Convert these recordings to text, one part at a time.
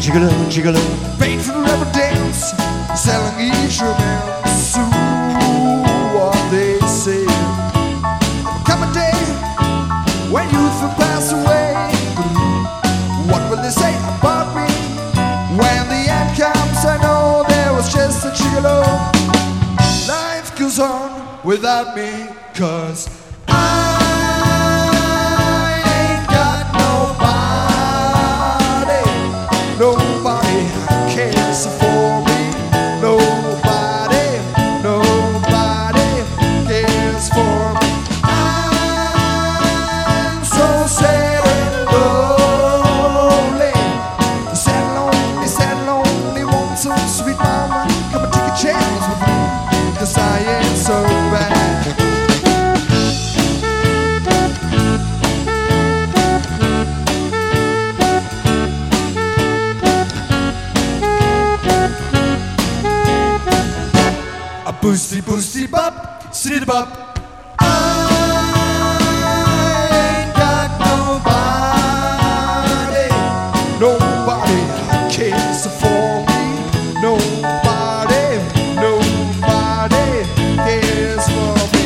Gigolo, gigolo. Paid for the rubber dance, selling instruments. What they say. Come a day when youth will pass away. What will they say about me? When the end comes, I know there was just a gigolo. Life goes on without me, 'cause I ain't got nobody. Nobody cares for me. Nobody cares for me. I'm so sad and lonely. Sad, lonely, want some sweet mama. Come and take a chance with me, 'cause I ain't so bad. Boosty, boosty, bop, city bop. I ain't got nobody. Nobody cares for me. Nobody cares for me.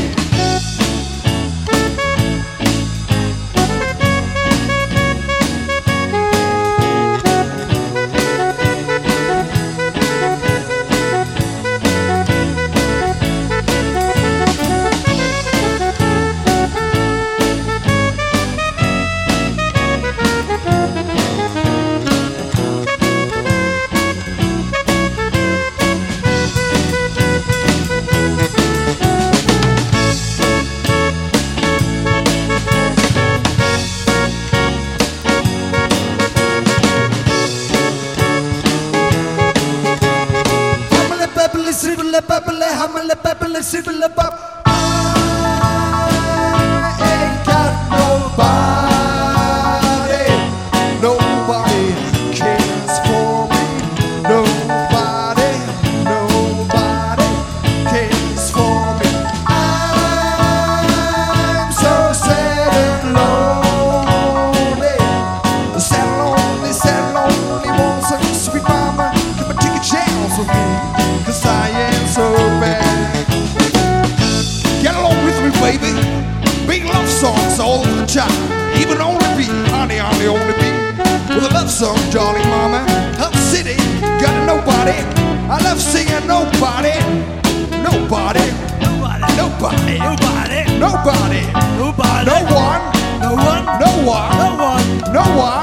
I ain't got nobody. Nobody cares for me. Nobody cares for me. I'm so sad and lonely. Sad, lonely, want some sweet mama. Come and take a chance with me, 'cause I ain't so bad. Get along with me, baby. Big love songs all the time. Even on the beat, honey, on the only beat. With a love song, darling mama. Up city, got a nobody. I love singing nobody. Nobody. Nobody. Nobody. Nobody. Nobody. Nobody. No one. No one. No one. No one. No one.